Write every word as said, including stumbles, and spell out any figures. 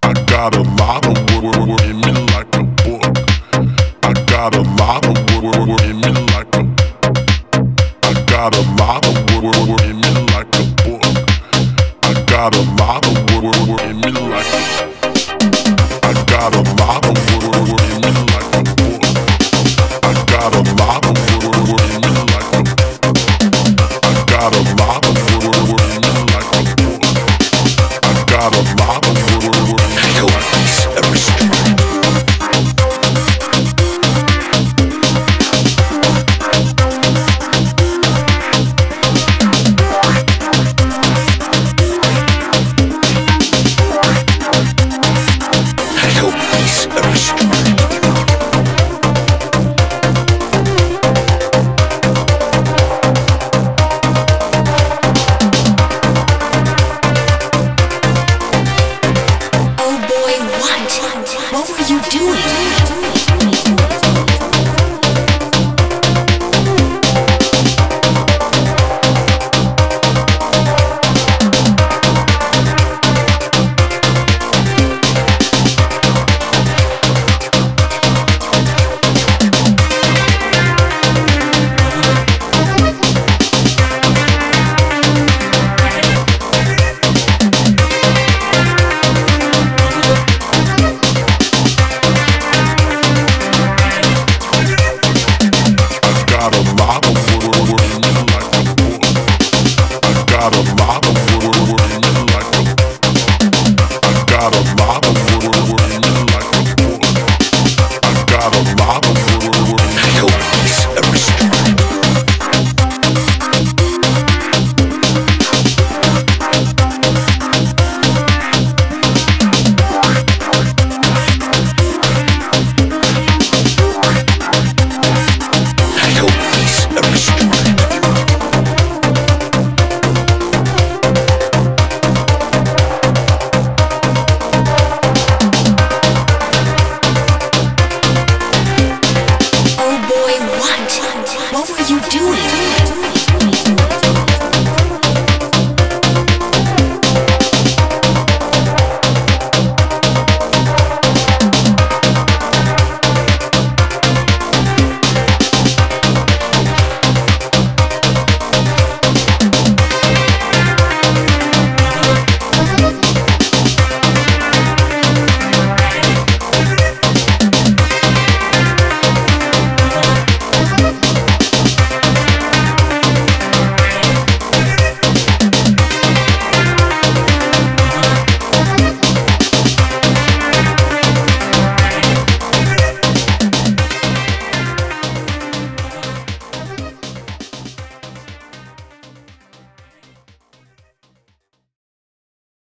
I got a lot of work in me like a book. I got a lot of work in me like a. I got a lot of work in me like a book. I got a lot of work in me like a. I got a lot of work in me like a book. I got a lot of work in me like a. I got a lot of work in me like a book. I got a lot of work in me like a. Got a